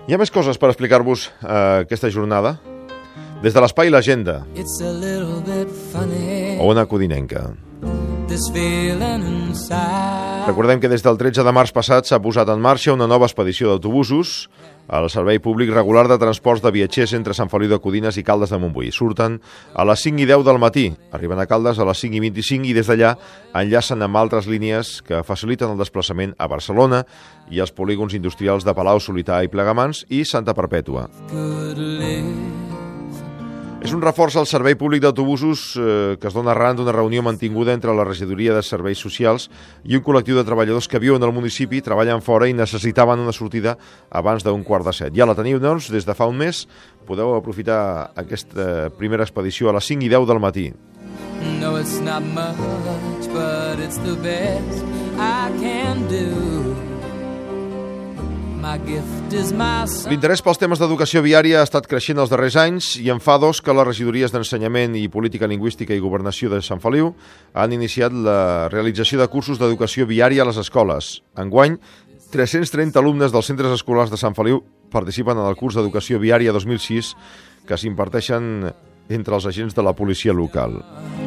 Hi ha més coses per explicar-vos aquesta jornada. Des de l'Espai l'Agenda, o una codinenca. Recordem que des del 13 de març passat s'ha posat en marxa una nova expedició d'autobusos al servei públic regular de transports de viatgers entre Sant Feliu de Codines i Caldes de Montbui. Surten a les 5:10 del matí, arriben a Caldes a les 5:25 i des d'allà enllacen amb altres línies que faciliten el desplaçament a Barcelona i als polígons industrials de Palau, Solità i Plegamans i Santa Perpètua. És un reforç al servei públic d'autobusos que es dona arran d'una reunió mantinguda entre la Regidoria de Serveis Socials i un col·lectiu de treballadors que viuen al municipi, treballen fora i necessitaven una sortida abans d'un 6:45. Ja la teniu, doncs, des de fa un mes. Podeu aprofitar aquesta primera expedició a les 5:10 del matí. No, it's not much, but it's the best I can do. L'interès pels temes d'educació viària ha estat creixent els darrers anys i en fa 2 que les regidories d'Ensenyament i Política Lingüística i Governació de Sant Feliu han iniciat la realització de cursos d'educació viària a les escoles. Enguany, 330 alumnes dels centres escolars de Sant Feliu participen en el curs d'educació viària 2006 que s'imparteixen entre els agents de la policia local.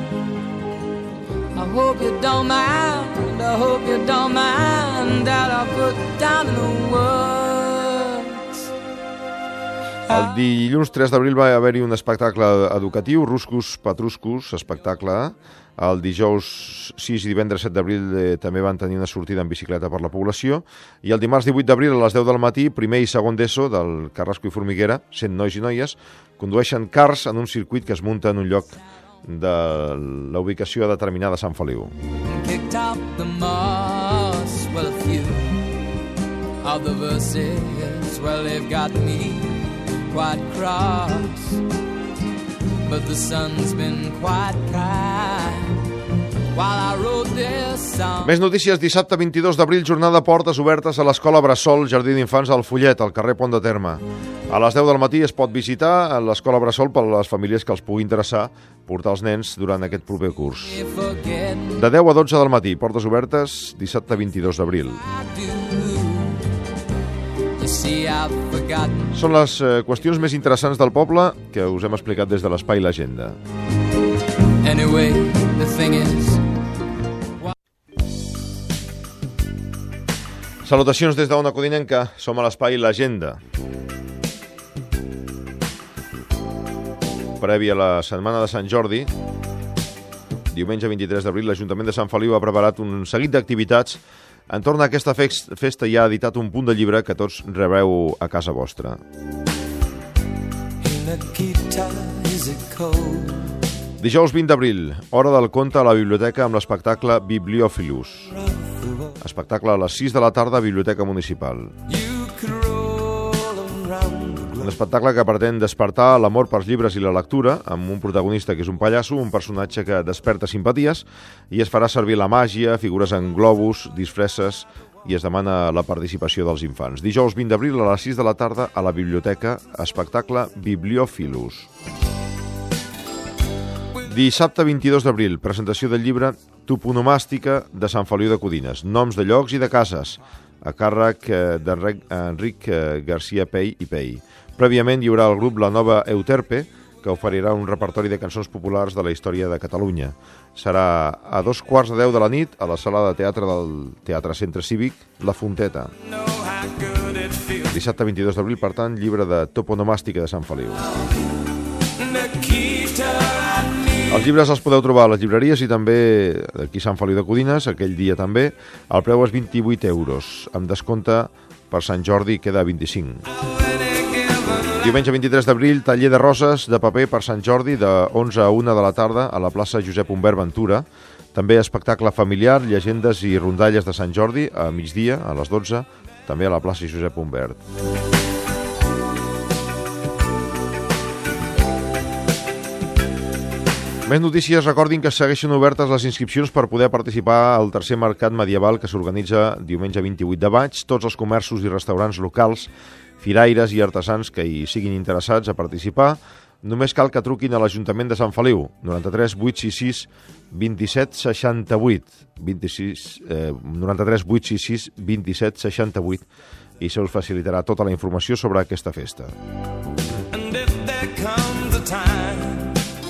I hope you don't mind, I hope you don't mind that I put down the words. El dilluns 3 d'abril va haver-hi un espectacle educatiu, Ruscos Patruscos, espectacle. El dijous 6 i divendres 7 d'abril també van tenir una sortida en bicicleta per la població. I el dimarts 18 d'abril a les 10 del matí, primer i segon d'ESO del Carrasco i Formiguera, 100 nois i noies, condueixen cars en un circuit que es munta en un lloc de la ubicació determinada a Sant Feliu. Més notícies. Dissabte 22 d'abril, jornada de portes obertes a l'Escola Bressol, Jardí d'Infants al Follet, al carrer Pont de Terme. A les 10 del matí es pot visitar l'Escola Bressol per a les famílies que els pugui interessar portar els nens durant aquest proper curs. De 10 a 12 del matí, portes obertes, dissabte 22 d'abril. Són les qüestions més interessants del poble que us hem explicat des de l'Espai l'Agenda. Salutacions des d'Ona Codinenca, som a l'Espai l'Agenda. Previ a la setmana de Sant Jordi, diumenge 23 d'abril, l'Ajuntament de Sant Feliu ha preparat un seguit d'activitats entorn a aquesta festa i ha editat un punt de llibre que tots rebreu a casa vostra. Dijous 20 d'abril, hora del conte a la biblioteca amb l'espectacle Bibliòfilus. Espectacle a les 6 de la tarda a Biblioteca Municipal. Un espectacle que pretén despertar l'amor pels llibres i la lectura, amb un protagonista que és un pallasso, un personatge que desperta simpaties, i es farà servir la màgia, figures en globus, disfresses, i es demana la participació dels infants. Dijous 20 d'abril a les 6 de la tarda a la biblioteca, espectacle Bibliòfilus. Dissabte 22 d'abril, presentació del llibre Toponomàstica de Sant Feliu de Codines, noms de llocs i de cases, a càrrec d'Enric García Pey i Pey. Prèviament hi haurà el grup La Nova Euterpe, que oferirà un repertori de cançons populars de la història de Catalunya. Serà a 2:15 de la nit a la sala de teatre del Teatre Centre Cívic La Fonteta. Dissabte 22 d'abril, per tant, llibre de toponomàstica de Sant Feliu. Els llibres els podeu trobar a les llibreries i també aquí a Sant Feliu de Codines, aquell dia també. El preu és 28 euros, amb descompte per Sant Jordi queda 25. Diumenge 23 d'abril, taller de roses de paper per Sant Jordi de 11 a 1 de la tarda a la plaça Josep Humbert Ventura. També espectacle familiar, llegendes i rondalles de Sant Jordi a migdia, a les 12, també a la plaça Josep Humbert. Més notícies. Recordin que segueixen obertes les inscripcions per poder participar al tercer mercat medieval que s'organitza diumenge 28 de maig. Tots els comerços i restaurants locals, firaires i artesans que hi siguin interessats a participar, només cal que truquin a l'Ajuntament de Sant Feliu, 93 866 27 68, 93 866 27 68, i se us facilitarà tota la informació sobre aquesta festa. And if there comes a time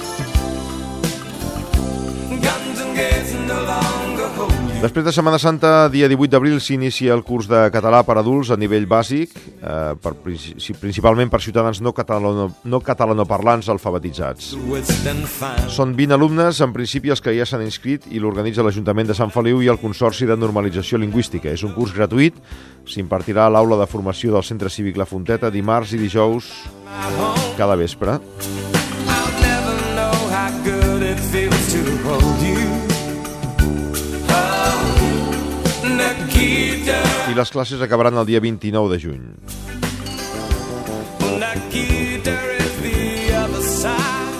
guns and gates no longer hold you. Després de Setmana Santa, dia 18 d'abril, s'inicia el curs de català per adults a nivell bàsic, principalment per ciutadans no catalanoparlants alfabetitzats. Són 20 alumnes, en principi els que ja s'han inscrit, i l'organitza l'Ajuntament de Sant Feliu i el Consorci de Normalització Lingüística. És un curs gratuït, s'impartirà a l'aula de formació del Centre Cívic La Fonteta dimarts i dijous cada vespre. I'll never know how good it feels to hold you. I les classes acabaran el dia 29 de juny. Nikita is the other side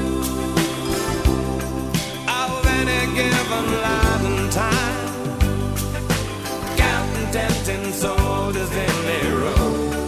of any given life and time. Counting tempting soldiers in their row.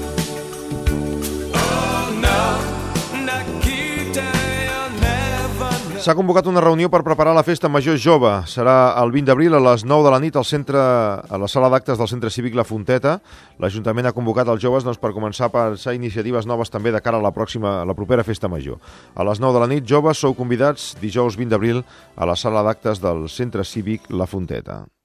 Oh no, Nikita, you'll never know. S'ha convocat una reunió per preparar la festa major jove. Serà el 20 d'abril a les 9 de la nit a la sala d'actes del Centre Cívic La Fonteta. L'Ajuntament ha convocat els joves per començar a pensar iniciatives noves també de cara a la propera festa major. A les 9 de la nit, joves, sou convidats dijous 20 d'abril a la sala d'actes del Centre Cívic La Fonteta.